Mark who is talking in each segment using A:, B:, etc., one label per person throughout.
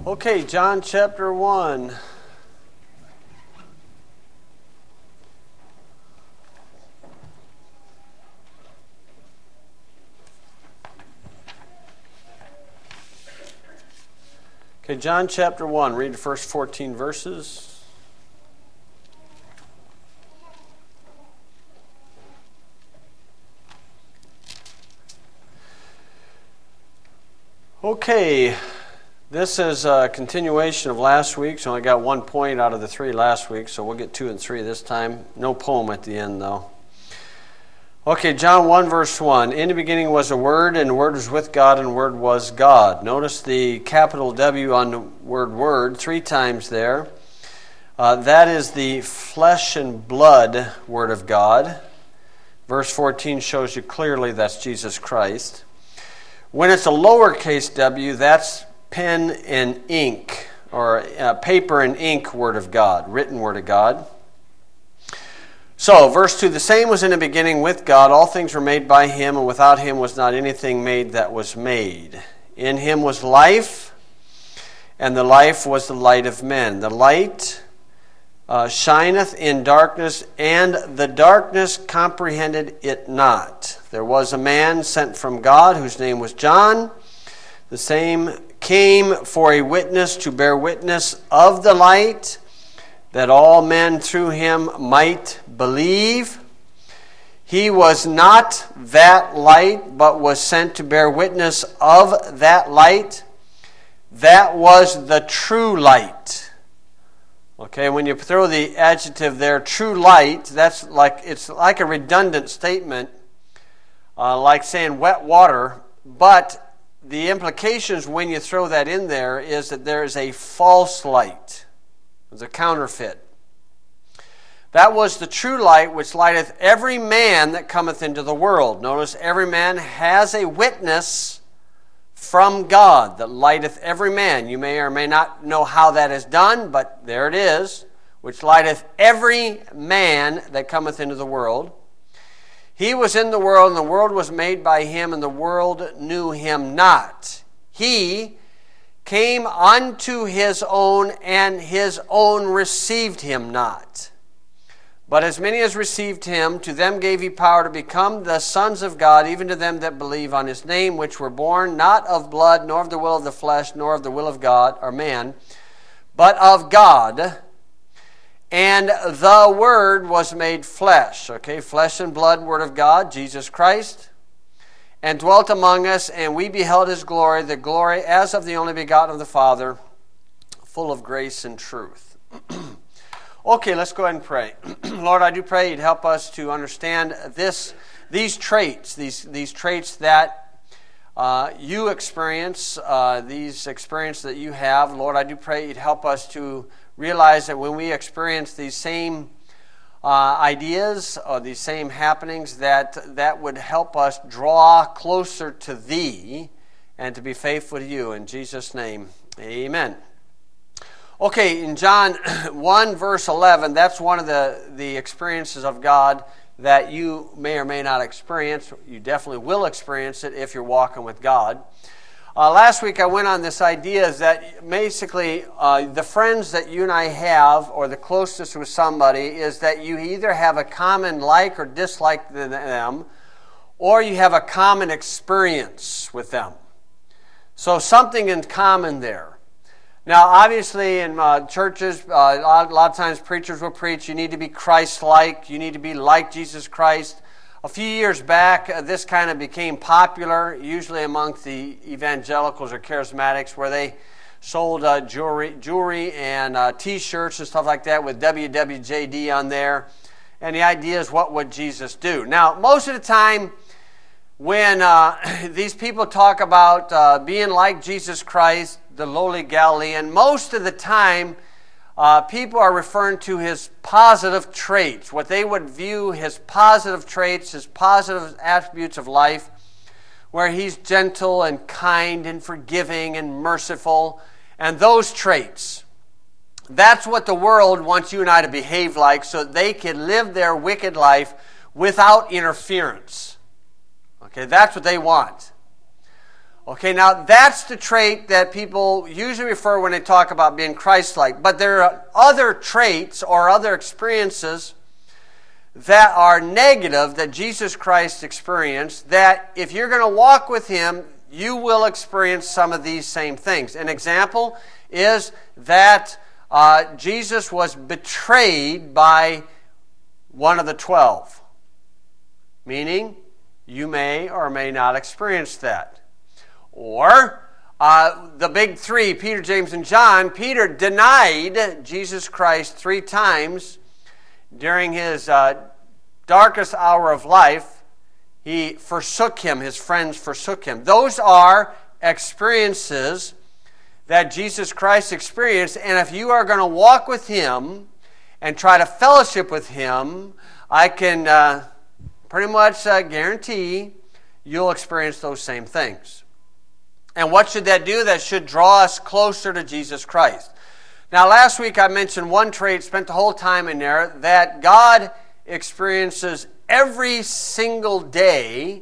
A: Okay, John chapter 1. Okay, John chapter 1. Read the first 14 verses. Okay. This is a continuation of last week's. I only got 1 point out of the 3 last week, so we'll get 2 and 3 this time. No poem at the end, though. Okay, John 1, verse 1. In the beginning was a Word, and the Word was with God, and the Word was God. Notice the capital W on the word Word 3 times there. That is the flesh and blood Word of God. Verse 14 shows you clearly that's Jesus Christ. When it's a lowercase w, that's pen and ink, or paper and ink Word of God, written Word of God. So, verse 2, the same was in the beginning with God. All things were made by Him, and without Him was not anything made that was made. In Him was life, and the life was the light of men. The light shineth in darkness, and the darkness comprehended it not. There was a man sent from God, whose name was John. The same came for a witness to bear witness of the light, that all men through him might believe. He was not that light, but was sent to bear witness of that light. That was the true light. Okay, when you throw the adjective there, true light, it's like a redundant statement, like saying wet water, but the implications when you throw that in there is that there is a false light. It's a counterfeit. That was the true light which lighteth every man that cometh into the world. Notice every man has a witness from God that lighteth every man. You may or may not know how that is done, but there it is, which lighteth every man that cometh into the world. He was in the world, and the world was made by Him, and the world knew Him not. He came unto His own, and His own received Him not. But as many as received Him, to them gave He power to become the sons of God, even to them that believe on His name, which were born not of blood, nor of the will of the flesh, nor of the will of God, or man, but of God. And the Word was made flesh. Okay, flesh and blood, Word of God, Jesus Christ, and dwelt among us, and we beheld His glory, the glory as of the only begotten of the Father, full of grace and truth. Okay, let's go ahead and pray. Lord, I do pray You'd help us to understand these traits, these traits that You experience, these experiences that You have. Lord, I do pray You'd help us to realize that when we experience these same ideas or these same happenings, that would help us draw closer to Thee and to be faithful to You. In Jesus' name, amen. Okay, in John 1, verse 11, that's one of the experiences of God that you may or may not experience. You definitely will experience it if you're walking with God. Last week I went on this idea is that basically the friends that you and I have, or the closest with somebody, is that you either have a common like or dislike them, or you have a common experience with them. So something in common there. Now, obviously, in churches, a lot of times preachers will preach, you need to be Christ-like, you need to be like Jesus Christ. A few years back, this kind of became popular, usually amongst the evangelicals or charismatics, where they sold jewelry and T-shirts and stuff like that with WWJD on there. And the idea is, what would Jesus do? Now, most of the time, when these people talk about being like Jesus Christ, the lowly Galilean, most of the time people are referring to His positive traits, what they would view His positive traits, His positive attributes of life, where He's gentle and kind and forgiving and merciful, and those traits. That's what the world wants you and I to behave like, so they can live their wicked life without interference. Okay, that's what they want. Okay, now that's the trait that people usually refer when they talk about being Christ-like. But there are other traits or other experiences that are negative that Jesus Christ experienced, that if you're going to walk with Him, you will experience some of these same things. An example is that Jesus was betrayed by one of the 12. Meaning, you may or may not experience that. Or, the big three, Peter, James, and John, Peter denied Jesus Christ 3 times during his darkest hour of life. He forsook Him, his friends forsook Him. Those are experiences that Jesus Christ experienced, and if you are going to walk with Him and try to fellowship with Him, I can pretty much guarantee you'll experience those same things. And what should that do? That should draw us closer to Jesus Christ. Now, last week I mentioned one trait, spent the whole time in there, that God experiences every single day.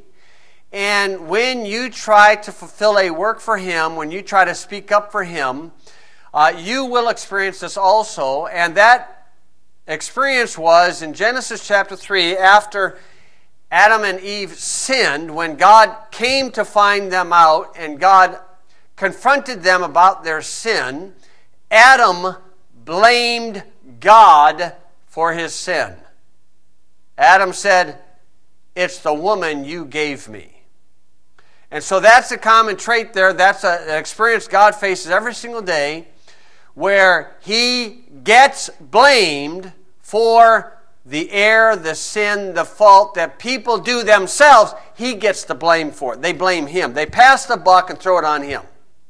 A: And when you try to fulfill a work for Him, when you try to speak up for Him, you will experience this also. And that experience was in Genesis chapter 3, after Adam and Eve sinned, when God came to find them out and God confronted them about their sin, Adam blamed God for his sin. Adam said, "It's the woman you gave me." And so that's a common trait there. That's an experience God faces every single day, where He gets blamed for the error, the sin, the fault that people do themselves. He gets the blame for it. They blame Him. They pass the buck and throw it on Him.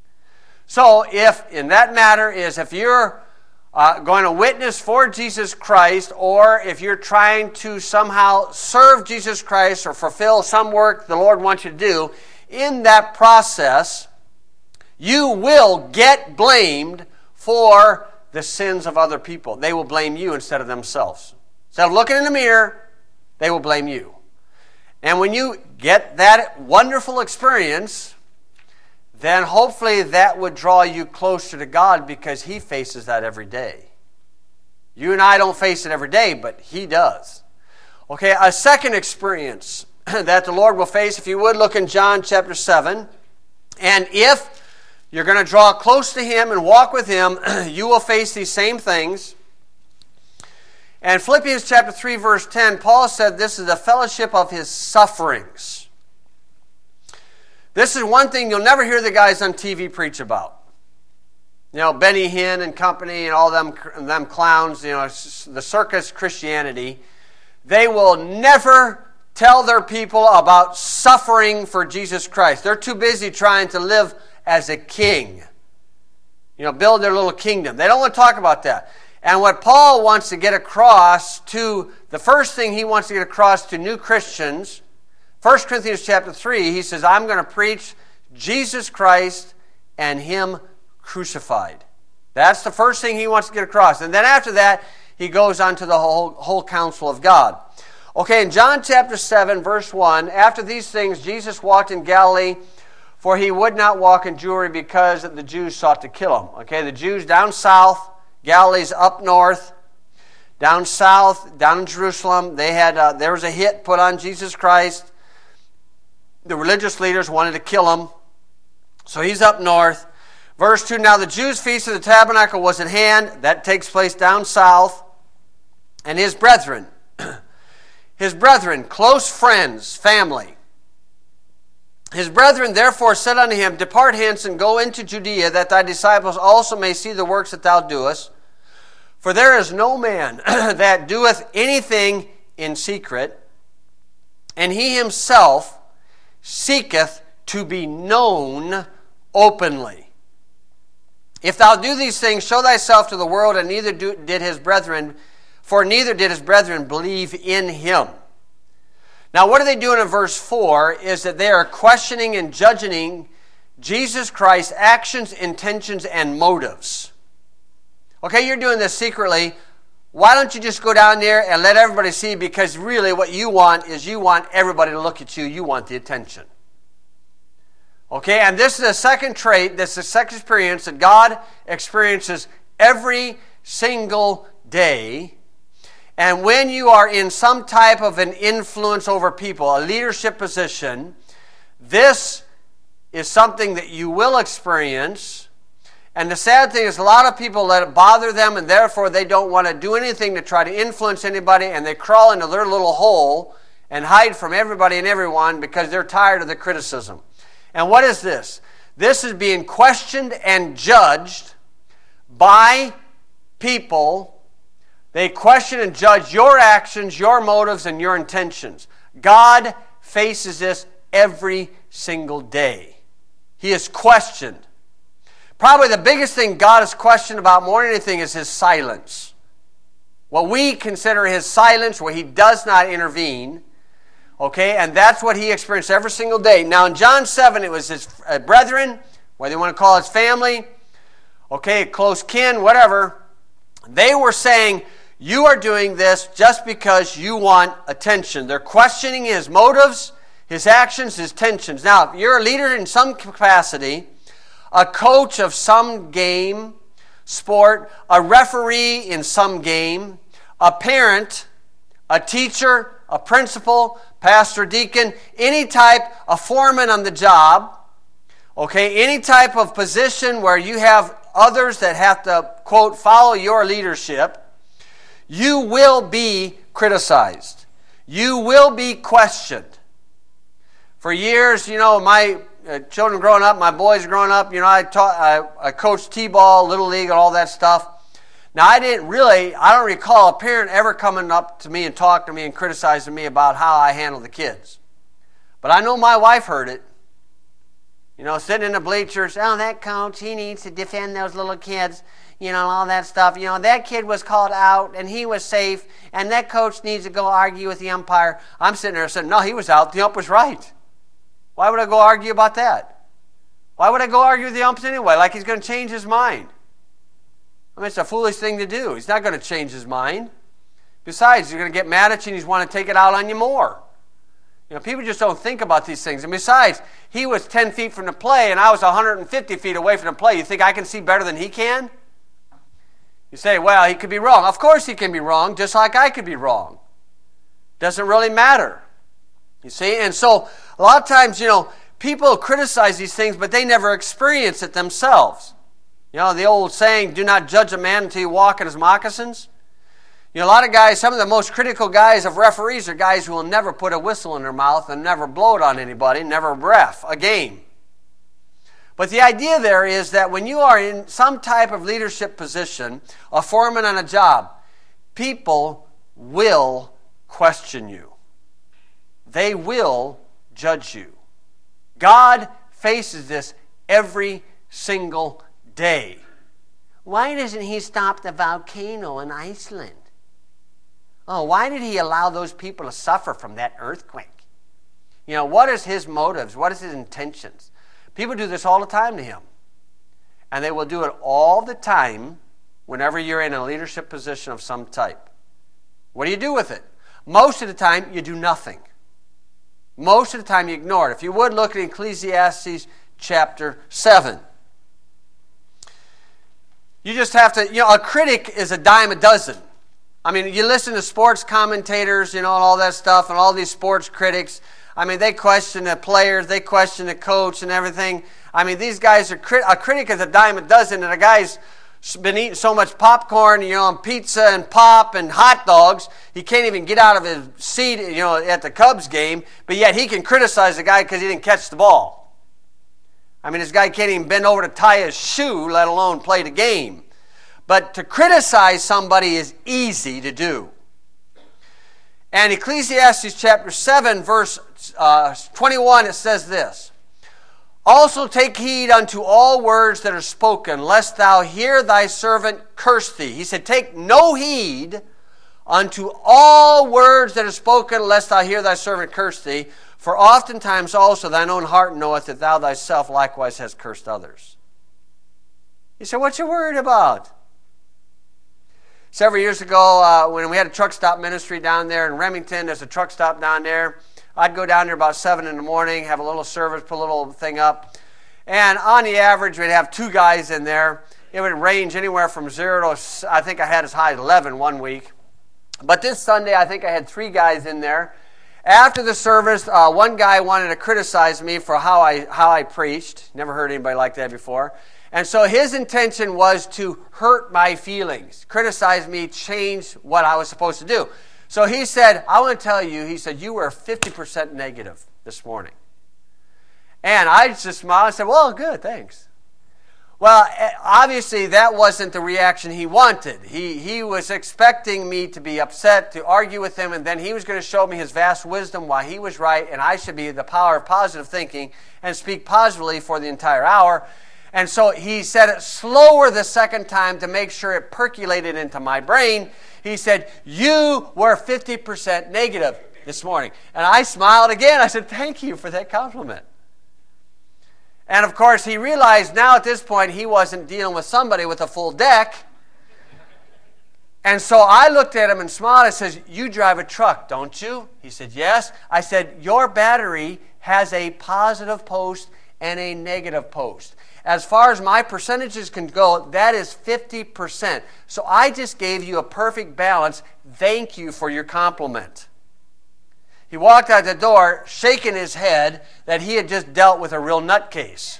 A: So if in that matter is if you're going to witness for Jesus Christ, or if you're trying to somehow serve Jesus Christ or fulfill some work the Lord wants you to do, in that process, you will get blamed for the sins of other people. They will blame you instead of themselves. Instead of looking in the mirror, they will blame you. And when you get that wonderful experience, then hopefully that would draw you closer to God, because He faces that every day. You and I don't face it every day, but He does. Okay, a second experience that the Lord will face, if you would look in John chapter 7, and if you're going to draw close to Him and walk with Him, you will face these same things. And Philippians chapter 3, verse 10, Paul said this is the fellowship of His sufferings. This is one thing you'll never hear the guys on TV preach about. You know, Benny Hinn and company and all them clowns, you know, the circus Christianity. They will never tell their people about suffering for Jesus Christ. They're too busy trying to live as a king. You know, build their little kingdom. They don't want to talk about that. And what Paul wants to get across to, the first thing he wants to get across to new Christians, 1 Corinthians chapter 3, he says, I'm going to preach Jesus Christ and Him crucified. That's the first thing he wants to get across. And then after that, he goes on to the whole counsel of God. Okay, in John chapter 7, verse 1, after these things, Jesus walked in Galilee, for He would not walk in Jewry because the Jews sought to kill Him. Okay, the Jews down south, Galilee's up north. Down south, down in Jerusalem, there was a hit put on Jesus Christ. The religious leaders wanted to kill Him. So He's up north. Verse 2, now the Jews' feast of the tabernacle was at hand. That takes place down south. And His brethren, close friends, family. His brethren therefore said unto Him, depart hence and go into Judea, that thy disciples also may see the works that thou doest. For there is no man that doeth anything in secret, and he himself seeketh to be known openly. If thou do these things, show thyself to the world, and neither did his brethren believe in him. Now what are they doing in verse 4 is that they are questioning and judging Jesus Christ's actions, intentions, and motives. Okay, you're doing this secretly. Why don't you just go down there and let everybody see? Because really what you want is you want everybody to look at you. You want the attention. Okay, and this is a second trait, this is a second experience that God experiences every single day. And when you are in some type of an influence over people, a leadership position, this is something that you will experience. And the sad thing is a lot of people let it bother them, and therefore they don't want to do anything to try to influence anybody, and they crawl into their little hole and hide from everybody and everyone because they're tired of the criticism. And what is this? This is being questioned and judged by people. They question and judge your actions, your motives, and your intentions. God faces this every single day. He is questioned. Probably the biggest thing God is questioned about more than anything is His silence. What we consider His silence, where He does not intervene. Okay, and that's what He experienced every single day. Now in John 7, it was His brethren, whether you want to call it His family, okay, close kin, whatever. They were saying, you are doing this just because you want attention. They're questioning His motives, His actions, His intentions. Now, if you're a leader in some capacity, a coach of some game, sport, a referee in some game, a parent, a teacher, a principal, pastor, deacon, any type, a foreman on the job, okay, any type of position where you have others that have to, quote, follow your leadership, you will be criticized. You will be questioned. For years, my children growing up, my boys growing up, I coached T-ball, Little League, and all that stuff. Now, I don't recall a parent ever coming up to me and talking to me and criticizing me about how I handle the kids. But I know my wife heard it. Sitting in the bleachers, oh, that coach, he needs to defend those little kids, all that stuff. That kid was called out and he was safe, and that coach needs to go argue with the umpire. I'm sitting there saying, no, he was out. The ump was right. Why would I go argue about that? Why would I go argue with the ump anyway? Like he's going to change his mind. It's a foolish thing to do. He's not going to change his mind. Besides, he's going to get mad at you and he's want to take it out on you more. People just don't think about these things. And besides, he was 10 feet from the play and I was 150 feet away from the play. You think I can see better than he can? You say, well, he could be wrong. Of course he can be wrong, just like I could be wrong. Doesn't really matter. You see? And so, a lot of times, people criticize these things, but they never experience it themselves. The old saying, do not judge a man until you walk in his moccasins. A lot of guys, some of the most critical guys of referees are guys who will never put a whistle in their mouth and never blow it on anybody, never ref a game. But the idea there is that when you are in some type of leadership position, a foreman on a job, people will question you. They will judge you. God faces this every single day. Why doesn't He stop the volcano in Iceland? Oh, why did He allow those people to suffer from that earthquake? What is His motives? What is His intentions? People do this all the time to Him. And they will do it all the time whenever you're in a leadership position of some type. What do you do with it? Most of the time, you do nothing. Most of the time, you ignore it. If you would, look at Ecclesiastes chapter 7. You just have to, a critic is a dime a dozen. You listen to sports commentators, and all that stuff, and all these sports critics. They question the players, they question the coach and everything. These guys are, a critic is a dime a dozen, and a guy's been eating so much popcorn, and pizza and pop and hot dogs, he can't even get out of his seat, at the Cubs game, but yet he can criticize the guy because he didn't catch the ball. This guy can't even bend over to tie his shoe, let alone play the game. But to criticize somebody is easy to do. And Ecclesiastes chapter 7, verse 21, it says this, also take heed unto all words that are spoken, lest thou hear thy servant curse thee. He said, take no heed unto all words that are spoken, lest thou hear thy servant curse thee. For oftentimes also thine own heart knoweth that thou thyself likewise hast cursed others. You say, what you worried about? Several years ago, when we had a truck stop ministry down there in Remington, there's a truck stop down there. I'd go down there about 7 in the morning, have a little service, put a little thing up. And on the average, we'd have 2 guys in there. It would range anywhere from 0 to, I think I had as high as 11 one week. But this Sunday, I think I had 3 guys in there. After the service, one guy wanted to criticize me for how I preached. Never heard anybody like that before. And so his intention was to hurt my feelings, criticize me, change what I was supposed to do. So he said, I want to tell you, he said, you were 50% negative this morning. And I just smiled and said, well, good, thanks. Well, obviously that wasn't the reaction he wanted. He was expecting me to be upset, to argue with him, and then he was going to show me his vast wisdom why he was right, and I should be the power of positive thinking and speak positively for the entire hour. And so he said it slower the second time to make sure it percolated into my brain. He said, you were 50% negative this morning. And I smiled again. I said, thank you for that compliment. And of course, he realized now at this point he wasn't dealing with somebody with a full deck. And so I looked at him and smiled. I said, you drive a truck, don't you? He said, yes. I said, your battery has a positive post and a negative post. As far as my percentages can go, that is 50%. So I just gave you a perfect balance. Thank you for your compliment. He walked out the door, shaking his head that he had just dealt with a real nutcase.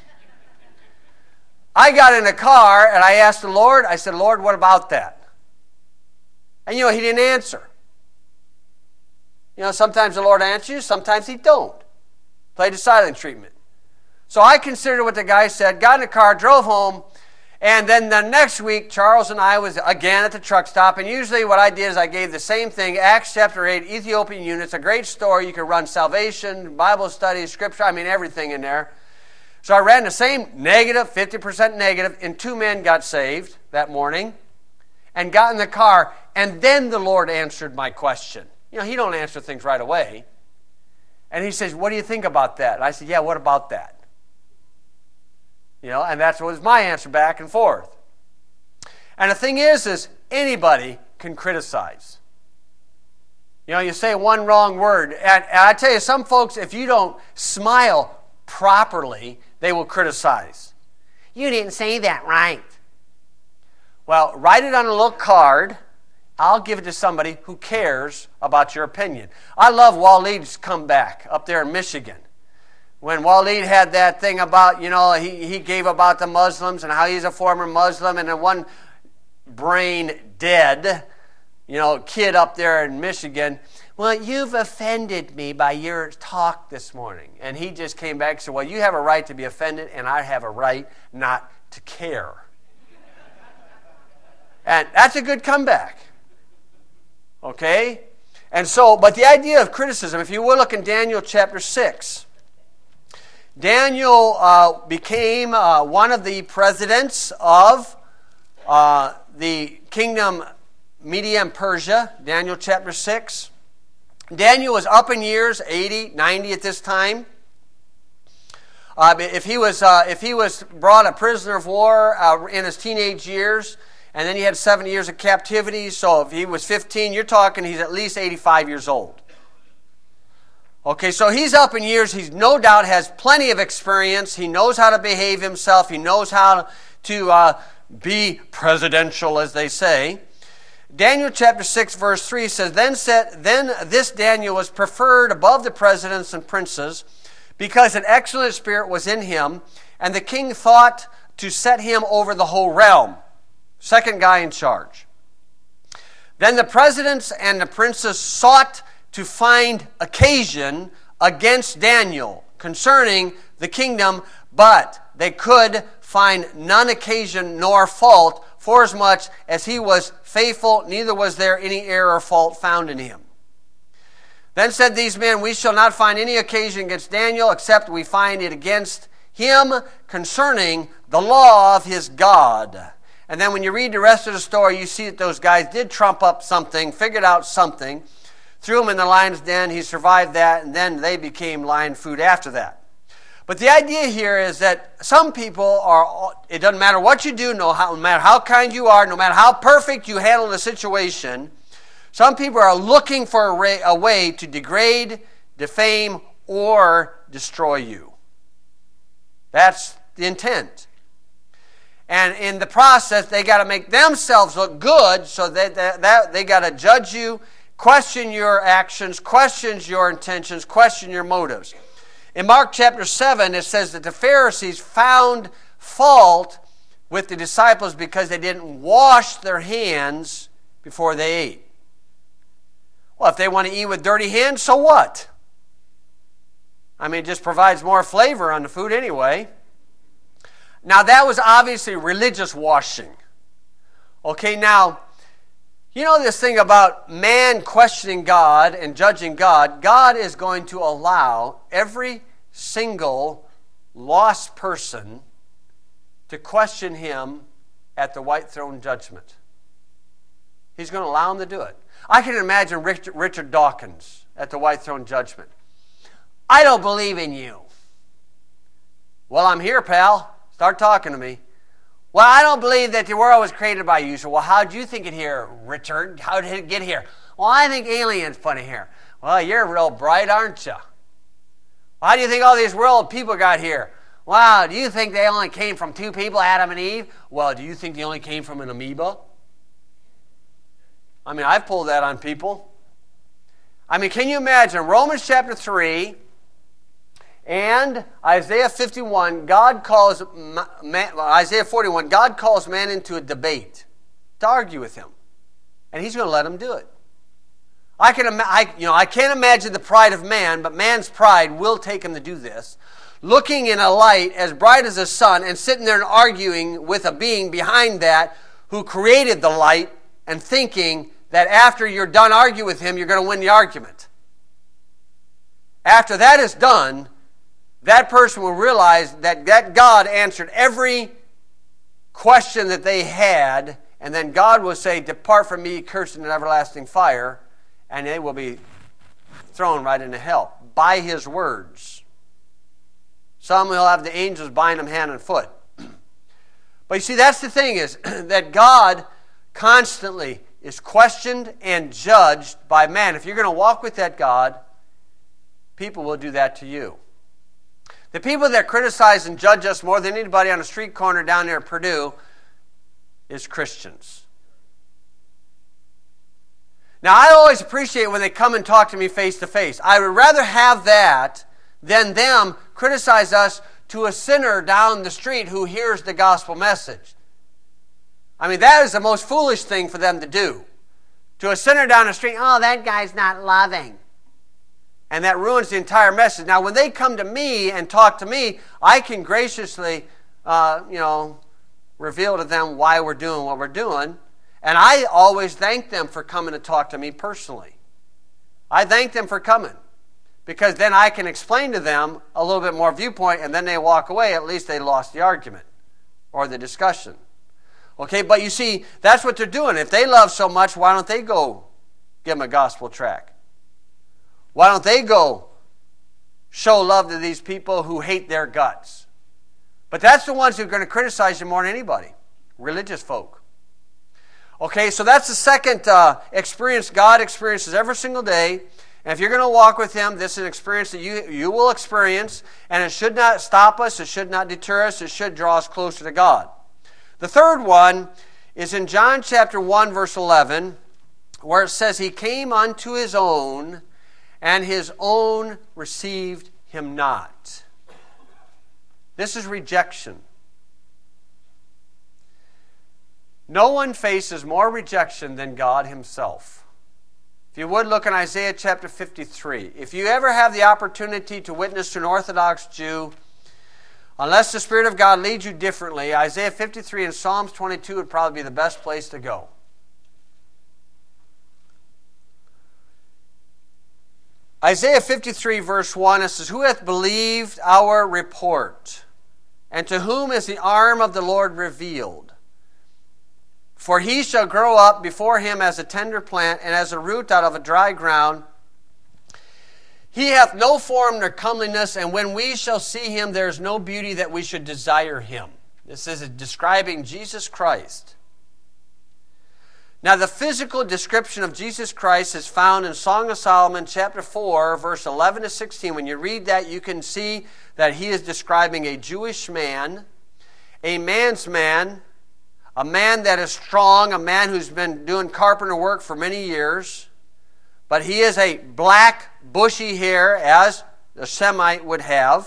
A: I got in the car and I asked the Lord, I said, Lord, what about that? And he didn't answer. Sometimes the Lord answers you, sometimes he don't. Play the silent treatment. So I considered what the guy said, got in the car, drove home, and then the next week, Charles and I was again at the truck stop, and usually what I did is I gave the same thing, Acts chapter 8, Ethiopian units, a great story. You could run salvation, Bible studies, scripture, everything in there. So I ran the same negative, 50% negative, and 2 men got saved that morning and got in the car, and then the Lord answered my question. He don't answer things right away. And he says, what do you think about that? And I said, yeah, what about that? And that was my answer back and forth. And the thing is anybody can criticize. You say one wrong word. And I tell you, some folks, if you don't smile properly, they will criticize. You didn't say that right. Well, write it on a little card. I'll give it to somebody who cares about your opinion. I love Waleed's comeback up there in Michigan. When Waleed had that thing about, he gave about the Muslims and how he's a former Muslim, and then one brain dead, kid up there in Michigan, well, you've offended me by your talk this morning. And he just came back and said, well, you have a right to be offended, and I have a right not to care. And that's a good comeback. Okay? And so, but the idea of criticism, if you will look in Daniel chapter 6, Daniel became one of the presidents of the kingdom Media and Persia, Daniel chapter 6. Daniel was up in years, 80, 90 at this time. If he was brought a prisoner of war in his teenage years, and then he had 7 years of captivity, so if he was 15, you're talking he's at least 85 years old. Okay, so he's up in years. He no doubt has plenty of experience. He knows how to behave himself. He knows how to be presidential, as they say. Daniel chapter 6, verse 3 says, Then this Daniel was preferred above the presidents and princes, because an excellent spirit was in him, and the king thought to set him over the whole realm. Second guy in charge. Then the presidents and the princes sought to find occasion against Daniel concerning the kingdom, but they could find none occasion nor fault, forasmuch as he was faithful, neither was there any error or fault found in him. Then said these men, we shall not find any occasion against Daniel, except we find it against him concerning the law of his God. And then when you read the rest of the story, you see that those guys did trump up something, figured out something, threw him in the lion's den, he survived that, and then they became lion food after that. But the idea here is that some people it doesn't matter what you do, no matter how kind you are, no matter how perfect you handle the situation, some people are looking for a way to degrade, defame, or destroy you. That's the intent. And in the process, they got to make themselves look good, so that they got to judge you, question your actions, question your intentions, question your motives. In Mark chapter 7, it says that the Pharisees found fault with the disciples because they didn't wash their hands before they ate. Well, if they want to eat with dirty hands, so what? I mean, it just provides more flavor on the food anyway. Now, that was obviously religious washing. Okay, now, you know this thing about man questioning God and judging God. God is going to allow every single lost person to question him at the white throne judgment. He's going to allow them to do it. I can imagine Richard Dawkins at the white throne judgment. I don't believe in you. Well, I'm here, pal. Start talking to me. Well, I don't believe that the world was created by you. So, well, how did you think it here, Richard? How did it get here? Well, I think aliens put it here. Well, you're real bright, aren't you? How do you think all these world people got here? Wow, do you think they only came from two people, Adam and Eve? Well, do you think they only came from an amoeba? I mean, I've pulled that on people. I mean, can you imagine Romans chapter 3 and Isaiah 51, Isaiah 41, God calls man into a debate to argue with him. And he's going to let him do it. I can't imagine the pride of man, but man's pride will take him to do this. Looking in a light as bright as the sun and sitting there and arguing with a being behind that who created the light and thinking that after you're done arguing with him, you're going to win the argument. After that is done, that person will realize that God answered every question that they had, and then God will say, "Depart from me, cursed in an everlasting fire," and they will be thrown right into hell by his words. Some will have the angels bind them hand and foot. But you see, that's the thing is that God constantly is questioned and judged by man. If you're going to walk with that God, people will do that to you. The people that criticize and judge us more than anybody on a street corner down there at Purdue is Christians. Now, I always appreciate when they come and talk to me face to face. I would rather have that than them criticize us to a sinner down the street who hears the gospel message. I mean, that is the most foolish thing for them to do. To a sinner down the street, "Oh, that guy's not loving." And that ruins the entire message. Now, when they come to me and talk to me, I can graciously, reveal to them why we're doing what we're doing. And I always thank them for coming to talk to me personally. I thank them for coming. Because then I can explain to them a little bit more viewpoint, and then they walk away. At least they lost the argument or the discussion. Okay, but you see, that's what they're doing. If they love so much, why don't they go give them a gospel tract? Why don't they go show love to these people who hate their guts? But that's the ones who are going to criticize you more than anybody. Religious folk. Okay, so that's the second experience God experiences every single day. And if you're going to walk with him, this is an experience that you will experience. And it should not stop us. It should not deter us. It should draw us closer to God. The third one is in John chapter 1, verse 11, where it says, "He came unto his own, and his own received him not." This is rejection. No one faces more rejection than God himself. If you would, look in Isaiah chapter 53. If you ever have the opportunity to witness to an Orthodox Jew, unless the Spirit of God leads you differently, Isaiah 53 and Psalms 22 would probably be the best place to go. Isaiah 53 verse 1, it says, "Who hath believed our report? And to whom is the arm of the Lord revealed? For he shall grow up before him as a tender plant, and as a root out of a dry ground. He hath no form nor comeliness, and when we shall see him, there is no beauty that we should desire him." This is describing Jesus Christ. Now, the physical description of Jesus Christ is found in Song of Solomon, chapter 4, verse 11 to 16. When you read that, you can see that he is describing a Jewish man, a man's man, a man that is strong, a man who's been doing carpenter work for many years, but he is a black, bushy hair, as a Semite would have.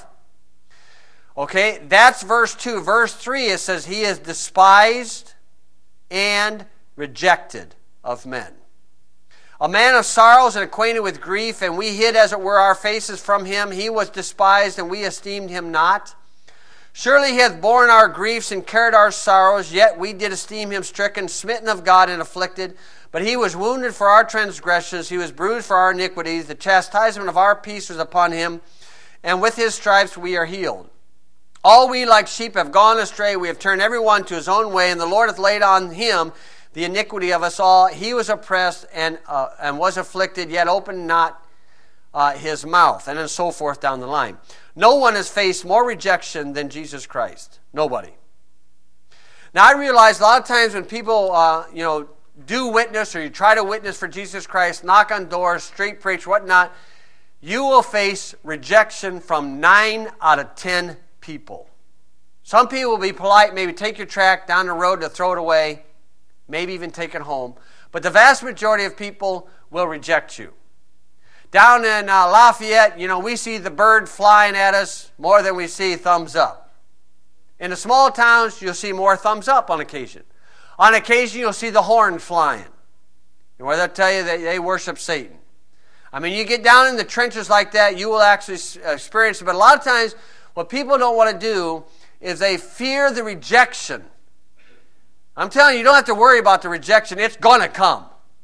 A: Okay, that's verse 2. Verse 3, it says, he is despised and rejected of men. A man of sorrows and acquainted with grief, and we hid, as it were, our faces from him. He was despised, and we esteemed him not. Surely he hath borne our griefs and carried our sorrows, yet we did esteem him stricken, smitten of God, and afflicted. But he was wounded for our transgressions, he was bruised for our iniquities. The chastisement of our peace was upon him, and with his stripes we are healed. All we like sheep have gone astray, we have turned every one to his own way, and the Lord hath laid on him the iniquity of us all. He was oppressed and was afflicted, yet opened not his mouth. And then so forth down the line. No one has faced more rejection than Jesus Christ. Nobody. Now I realize a lot of times when people do witness, or you try to witness for Jesus Christ, knock on doors, street preach, whatnot, you will face rejection from 9 out of 10 people. Some people will be polite, maybe take your tract down the road to throw it away, maybe even take it home. But the vast majority of people will reject you. Down in Lafayette, we see the bird flying at us more than we see thumbs up. In the small towns, you'll see more thumbs up on occasion. On occasion, you'll see the horn flying, where they'll tell you that they worship Satan. I mean, you get down in the trenches like that, you will actually experience it. But a lot of times, what people don't want to do is they fear the rejection. I'm telling you, you don't have to worry about the rejection. It's going to come.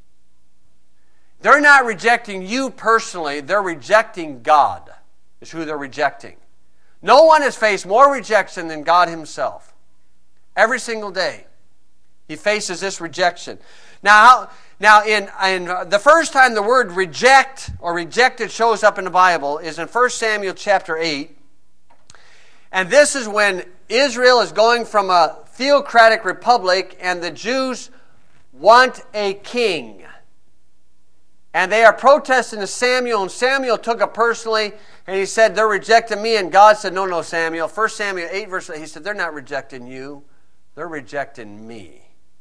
A: They're not rejecting you personally. They're rejecting God, is who they're rejecting. No one has faced more rejection than God himself. Every single day, he faces this rejection. Now in the first time the word reject or rejected shows up in the Bible is in 1 Samuel chapter 8. And this is when Israel is going from a theocratic republic, and the Jews want a king. And they are protesting to Samuel, and Samuel took it personally, and he said, they're rejecting me. And God said, no, Samuel. 1 Samuel 8, verse 8, he said, they're not rejecting you. They're rejecting me.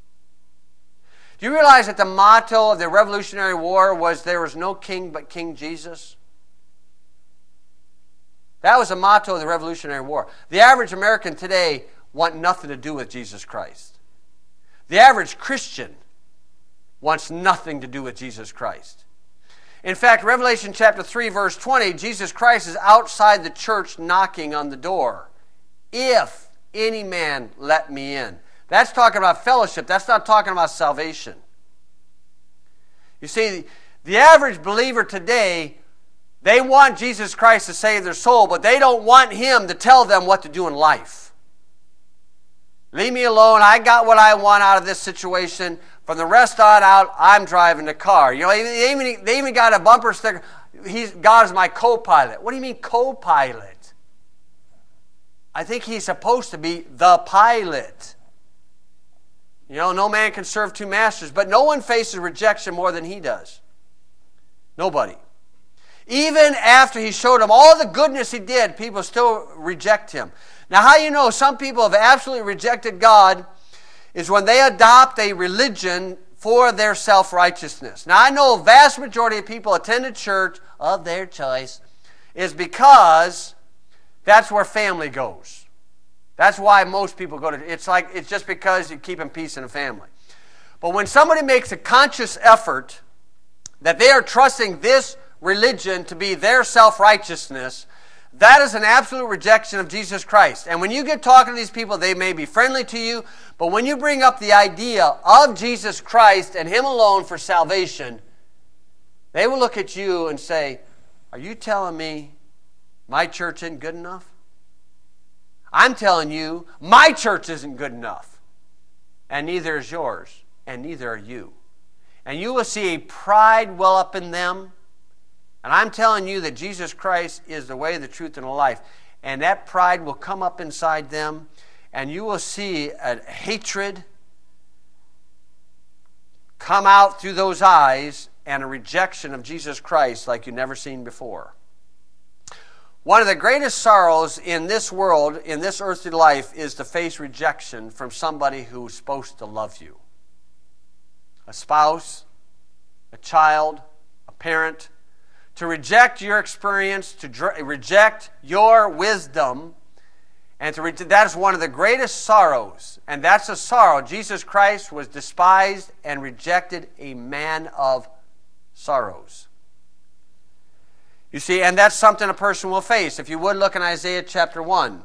A: Do you realize that the motto of the Revolutionary War was there was no king but King Jesus? That was the motto of the Revolutionary War. The average American today want nothing to do with Jesus Christ. The average Christian wants nothing to do with Jesus Christ. In fact, Revelation chapter 3, verse 20, Jesus Christ is outside the church knocking on the door. If any man let me in. That's talking about fellowship. That's not talking about salvation. You see, the average believer today, they want Jesus Christ to save their soul, but they don't want him to tell them what to do in life. Leave me alone. I got what I want out of this situation. From the rest on out, I'm driving the car. They even got a bumper sticker. God is my co-pilot. What do you mean co-pilot? I think he's supposed to be the pilot. No man can serve two masters, but no one faces rejection more than he does. Nobody. Even after he showed them all the goodness he did, people still reject him. Now, how you know some people have absolutely rejected God is when they adopt a religion for their self-righteousness. Now, I know a vast majority of people attend a church of their choice is because that's where family goes. That's why most people go to it's just because you keep in peace in a family. But when somebody makes a conscious effort that they are trusting this religion to be their self-righteousness, that is an absolute rejection of Jesus Christ. And when you get talking to these people, they may be friendly to you, but when you bring up the idea of Jesus Christ and him alone for salvation, they will look at you and say, are you telling me my church isn't good enough? I'm telling you, my church isn't good enough. And neither is yours, and neither are you. And you will see a pride well up in them. And I'm telling you that Jesus Christ is the way, the truth, and the life. And that pride will come up inside them, and you will see a hatred come out through those eyes and a rejection of Jesus Christ like you've never seen before. One of the greatest sorrows in this world, in this earthly life, is to face rejection from somebody who's supposed to love you. A spouse, a child, a parent. To reject your experience, to reject your wisdom, and that is one of the greatest sorrows. And that's a sorrow. Jesus Christ was despised and rejected, a man of sorrows. You see, and that's something a person will face. If you would look in Isaiah chapter 1.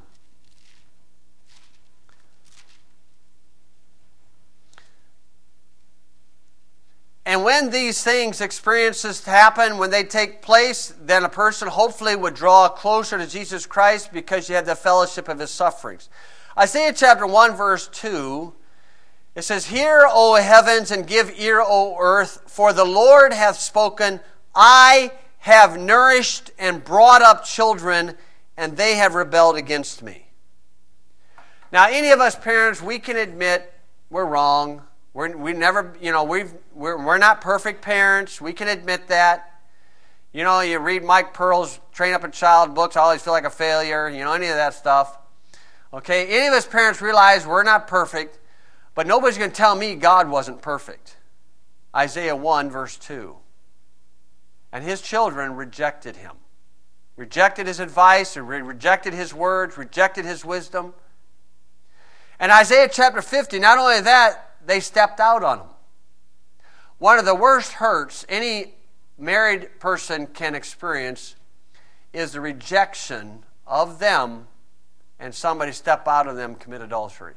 A: And when these things, experiences happen, when they take place, then a person hopefully would draw closer to Jesus Christ because you have the fellowship of his sufferings. Isaiah chapter 1 verse 2, it says, "Hear, O heavens, and give ear, O earth, for the Lord hath spoken, I have nourished and brought up children, and they have rebelled against me." Now, any of us parents, we can admit we're wrong. We're not perfect parents. We can admit that. You know, you read Mike Pearl's Train Up a Child books, I always feel like a failure. You know, any of that stuff. Okay, any of us parents realize we're not perfect, but nobody's going to tell me God wasn't perfect. Isaiah 1 verse 2. And his children rejected him. Rejected his advice, rejected his words, rejected his wisdom. And Isaiah chapter 50, not only that, they stepped out on him. One of the worst hurts any married person can experience is the rejection of them and somebody step out of them, commit adultery.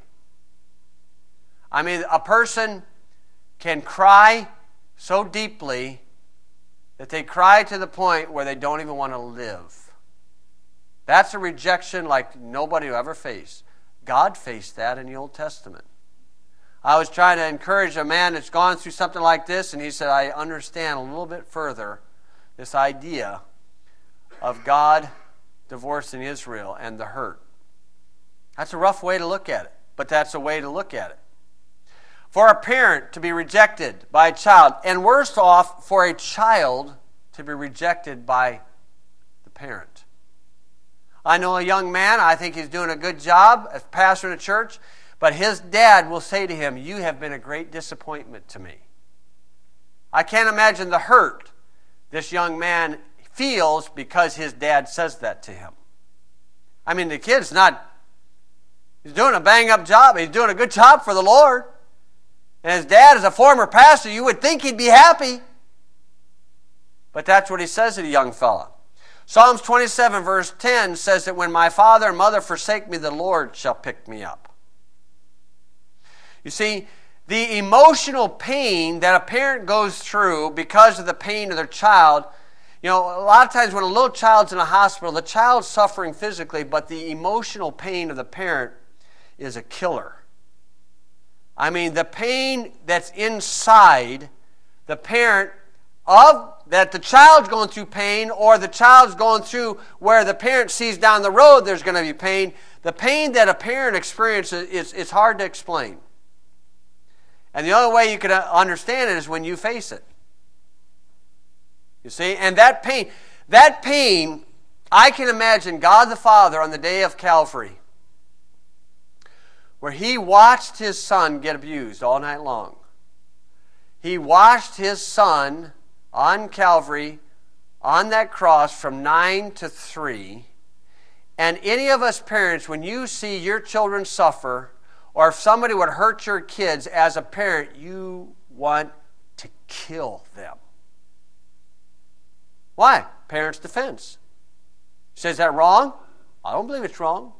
A: I mean, a person can cry so deeply that they cry to the point where they don't even want to live. That's a rejection like nobody will ever face. God faced that in the Old Testament. I was trying to encourage a man that's gone through something like this, and he said, I understand a little bit further this idea of God divorcing Israel and the hurt. That's a rough way to look at it, but that's a way to look at it. For a parent to be rejected by a child, and worse off, for a child to be rejected by the parent. I know a young man, I think he's doing a good job as pastor in a church, but his dad will say to him, "You have been a great disappointment to me." I can't imagine the hurt this young man feels because his dad says that to him. I mean, the kid's he's doing a bang-up job. He's doing a good job for the Lord. And his dad is a former pastor. You would think he'd be happy. But that's what he says to the young fella. Psalms 27 verse 10 says that when my father and mother forsake me, the Lord shall pick me up. You see, the emotional pain that a parent goes through because of the pain of their child, you know, a lot of times when a little child's in a hospital, the child's suffering physically, but the emotional pain of the parent is a killer. I mean, the pain that's inside the parent that the child's going through pain, or the child's going through where the parent sees down the road there's going to be pain. The pain that a parent experiences is hard to explain. And the only way you can understand it is when you face it. You see? And that pain, I can imagine God the Father on the day of Calvary, where he watched his son get abused all night long. He watched his son on Calvary, on that cross from 9 to 3. And any of us parents, when you see your children suffer, or if somebody would hurt your kids as a parent, you want to kill them. Why? Parents' defense. Says that wrong? I don't believe it's wrong.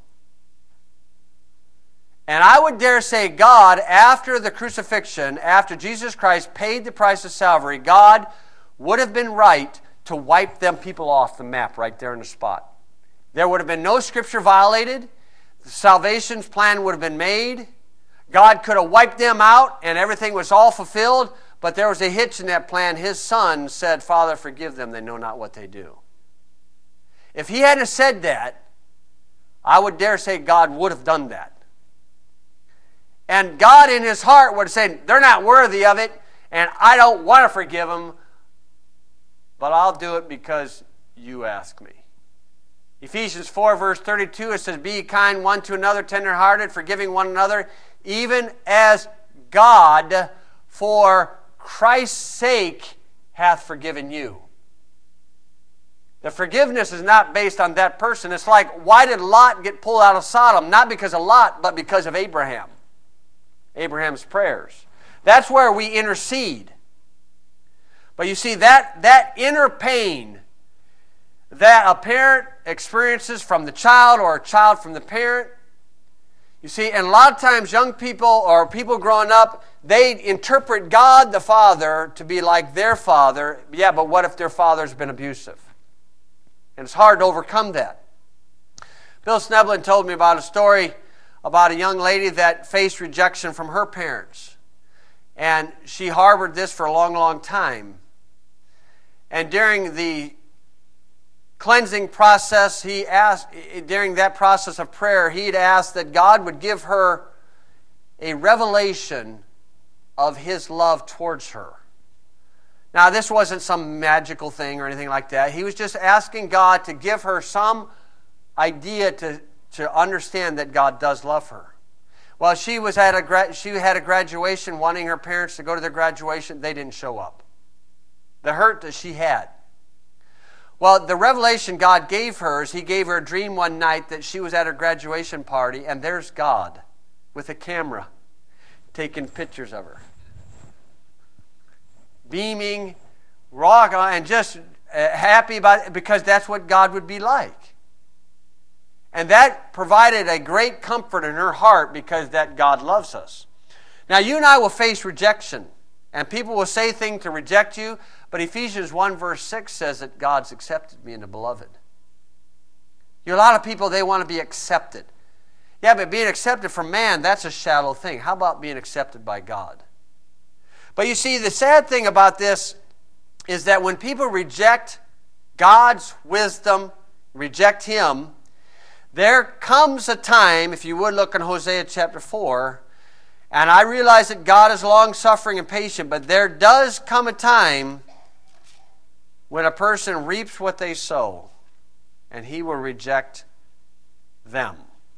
A: And I would dare say God, after the crucifixion, after Jesus Christ paid the price of Calvary, God would have been right to wipe them people off the map right there in the spot. There would have been no scripture violated. The salvation's plan would have been made. God could have wiped them out and everything was all fulfilled, but there was a hitch in that plan. His son said, "Father, forgive them, they know not what they do." If he hadn't said that, I would dare say God would have done that. And God in his heart would have said, "They're not worthy of it, and I don't want to forgive them, but I'll do it because you ask me." Ephesians 4, verse 32, it says, "Be ye kind one to another, tenderhearted, forgiving one another, even as God, for Christ's sake, hath forgiven you." The forgiveness is not based on that person. It's like, why did Lot get pulled out of Sodom? Not because of Lot, but because of Abraham. Abraham's prayers. That's where we intercede. But you see, that inner pain that a parent experiences from the child or a child from the parent, you see, and a lot of times young people or people growing up, they interpret God the Father to be like their father. Yeah, but what if their father's been abusive? And it's hard to overcome that. Bill Sneblin told me about a story about a young lady that faced rejection from her parents. And she harbored this for a long, long time. And during the cleansing process, during that process of prayer, he had asked that God would give her a revelation of His love towards her. Now, this wasn't some magical thing or anything like that. He was just asking God to give her some idea to understand that God does love her. Well, she had a graduation, wanting her parents to go to their graduation. They didn't show up. The hurt that she had. Well, the revelation God gave her is He gave her a dream one night that she was at her graduation party, and there's God with a camera taking pictures of her. Beaming, rock on, and just happy about it, because that's what God would be like. And that provided a great comfort in her heart, because that God loves us. Now, you and I will face rejection, and people will say things to reject you, but Ephesians 1 verse 6 says that God's accepted me in the beloved. A lot of people, they want to be accepted. Yeah, but being accepted from man, that's a shallow thing. How about being accepted by God? But you see, the sad thing about this is that when people reject God's wisdom, reject Him, there comes a time, if you would look in Hosea chapter 4, and I realize that God is long-suffering and patient, but there does come a time when a person reaps what they sow, and He will reject them.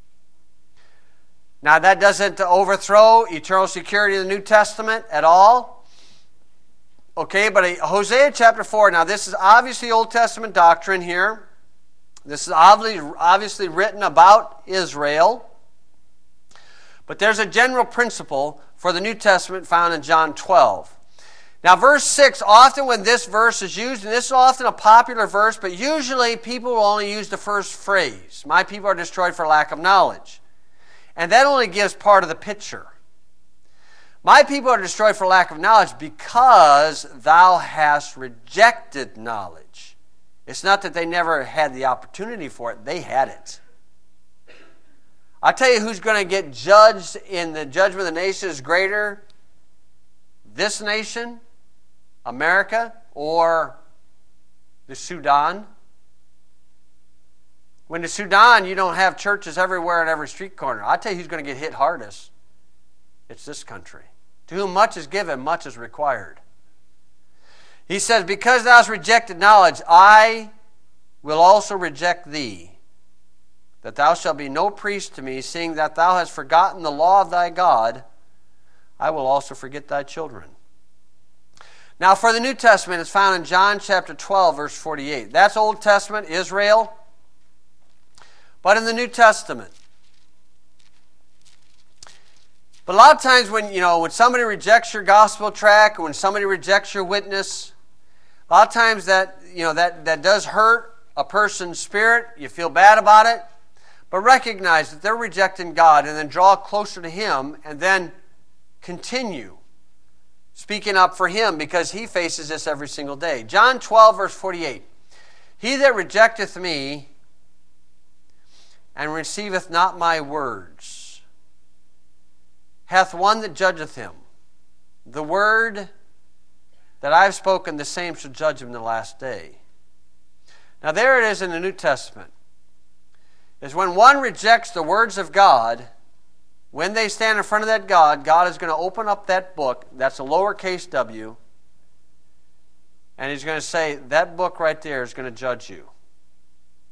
A: Now, that doesn't overthrow eternal security in the New Testament at all. Okay, but Hosea chapter 4, now this is obviously Old Testament doctrine here. This is obviously written about Israel. But there's a general principle for the New Testament found in John 12. Now, verse 6, often when this verse is used, and this is often a popular verse, but usually people will only use the first phrase. My people are destroyed for lack of knowledge. And that only gives part of the picture. My people are destroyed for lack of knowledge because thou hast rejected knowledge. It's not that they never had the opportunity for it. They had it. I'll tell you who's going to get judged in the judgment of the nations greater. This nation, America, or the Sudan. When the Sudan, you don't have churches everywhere on every street corner. I'll tell you who's going to get hit hardest. It's this country. To whom much is given, much is required. He says, because thou hast rejected knowledge, I will also reject thee, that thou shalt be no priest to me, seeing that thou hast forgotten the law of thy God, I will also forget thy children. Now, for the New Testament, it's found in John chapter 12, verse 48. That's Old Testament, Israel. But in the New Testament, but a lot of times when somebody rejects your gospel tract, or when somebody rejects your witness, a lot of times that does hurt a person's spirit. You feel bad about it, but recognize that they're rejecting God, and then draw closer to Him, and then continue speaking up for Him, because He faces this every single day. John 12, verse 48. He that rejecteth me and receiveth not my words hath one that judgeth him. The word that I have spoken, the same shall judge him in the last day. Now there it is in the New Testament. Is when one rejects the words of God, when they stand in front of that God, God is going to open up that book, that's a lowercase w, and He's going to say, that book right there is going to judge you.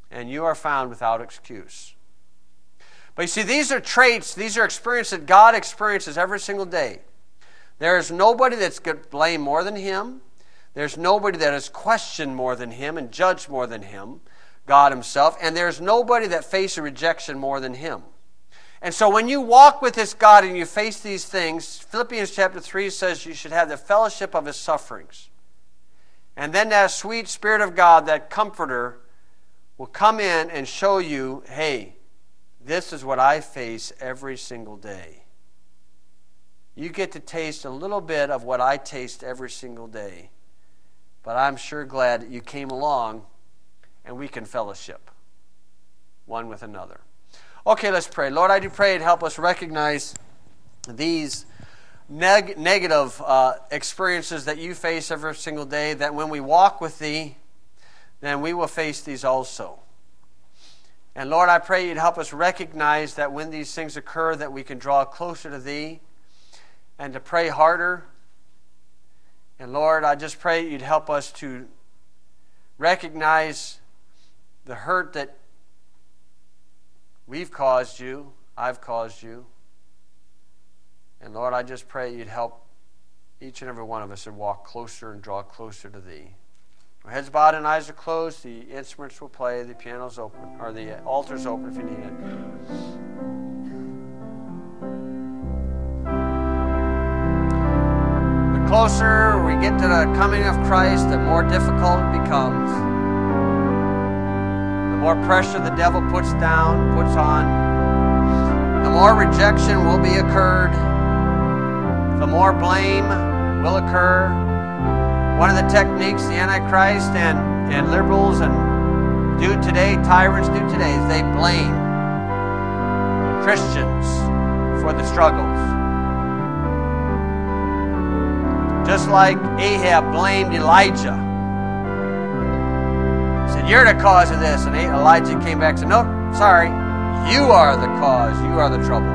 A: and you are found without excuse. But you see, these are traits, these are experiences that God experiences every single day. There is nobody that's blamed more than Him. There's nobody that is questioned more than Him and judged more than Him, God Himself. And there's nobody that faces rejection more than Him. And so when you walk with this God and you face these things, Philippians chapter 3 says you should have the fellowship of His sufferings. And then that sweet Spirit of God, that Comforter, will come in and show you, hey, this is what I face every single day. You get to taste a little bit of what I taste every single day. But I'm sure glad that you came along and we can fellowship one with another. Okay, let's pray. Lord, I do pray to help us recognize these negative experiences that you face every single day, that when we walk with Thee, then we will face these also. And Lord, I pray You'd help us recognize that when these things occur, that we can draw closer to Thee and to pray harder. And Lord, I just pray You'd help us to recognize the hurt that we've caused You, I've caused You. And Lord, I just pray You'd help each and every one of us to walk closer and draw closer to Thee. Our heads bowed and eyes are closed. The instruments will play. The piano's open, or the altar's open if you need it. The closer we get to the coming of Christ, the more difficult it becomes. The more pressure the devil puts on. The more rejection will be occurred. The more blame will occur. One of the techniques the Antichrist and liberals and do today, tyrants do today, is they blame Christians for the struggles. Just like Ahab blamed Elijah. He said, "You're the cause of this." And Elijah came back and said, "Nope, sorry. You are the cause. You are the trouble."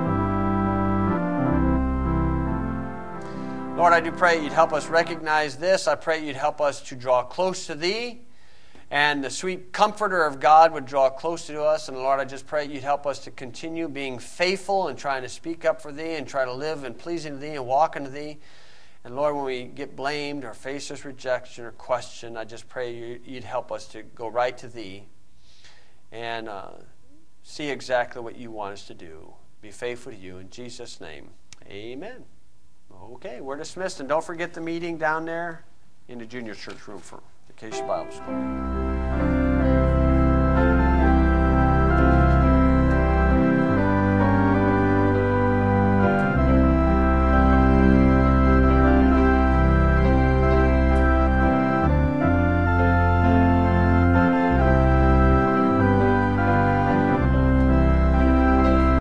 A: Lord, I do pray You'd help us recognize this. I pray You'd help us to draw close to Thee, and the sweet Comforter of God would draw close to us. And Lord, I just pray You'd help us to continue being faithful and trying to speak up for Thee and try to live in pleasing to Thee and walk into Thee. And Lord, when we get blamed or face this rejection or question, I just pray You'd help us to go right to Thee and see exactly what You want us to do. Be faithful to You. In Jesus' name, amen. Okay, we're dismissed. And don't forget the meeting down there in the junior church room for Acacia Bible School.